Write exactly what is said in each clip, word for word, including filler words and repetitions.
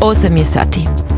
osam je sati.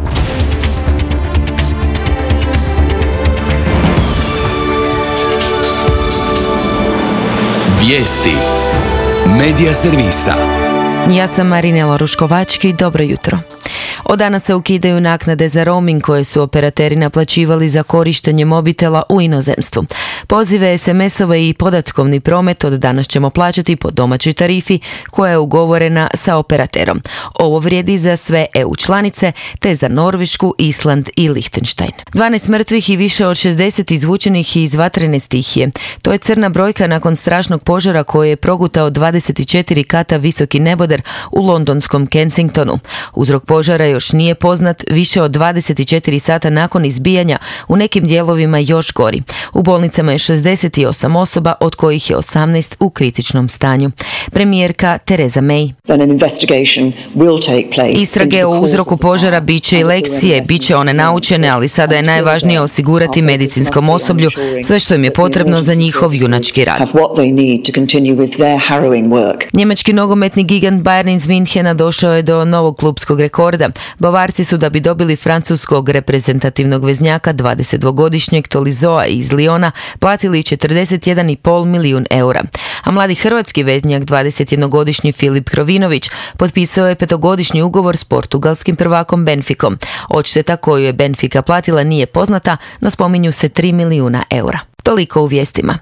Vijesti Medija servisa. Ja sam Marinela Ruškovački, dobro jutro. Od danas se ukidaju naknade za roaming koje su operateri naplaćivali za korištenje mobitela u inozemstvu. Pozive, es em esove i podatkovni promet od danas ćemo plaćati po domaćoj tarifi koja je ugovorena sa operaterom. Ovo vrijedi za sve e u članice te za Norvešku, Island i Lichtenstein. dvanaest mrtvih i više od šezdeset izvučenih iz vatrene stihije. To je crna brojka nakon strašnog požara koji je progutao dvadeset četiri kata visoki neboder u londonskom Kensingtonu. Uzrok požara još nije poznat, više od dvadeset četiri sata nakon izbijanja u nekim dijelovima još gori. U bolnicama je šezdeset osam osoba, od kojih je osamnaest u kritičnom stanju. Premijerka Theresa May. Istrage o uzroku požara bit će i lekcije, bit će one naučene, ali sada je najvažnije osigurati medicinskom osoblju sve što im je potrebno za njihov junački rad. Njemački nogometni gigant Bayern iz Minhena došao je do novog klupskog rekorda. Bavarci su, da bi dobili francuskog reprezentativnog veznjaka dvadesetdvogodišnjeg Tolizoa iz Liona, platili četrdeset jedan i pol milijun eura. A mladi hrvatski veznjak, dvadesetjednogodišnji Filip Krovinović, potpisao je petogodišnji ugovor s portugalskim prvakom Benficom. Odšteta koju je Benfica platila nije poznata, no spominju se tri milijuna eura. Toliko u vijestima.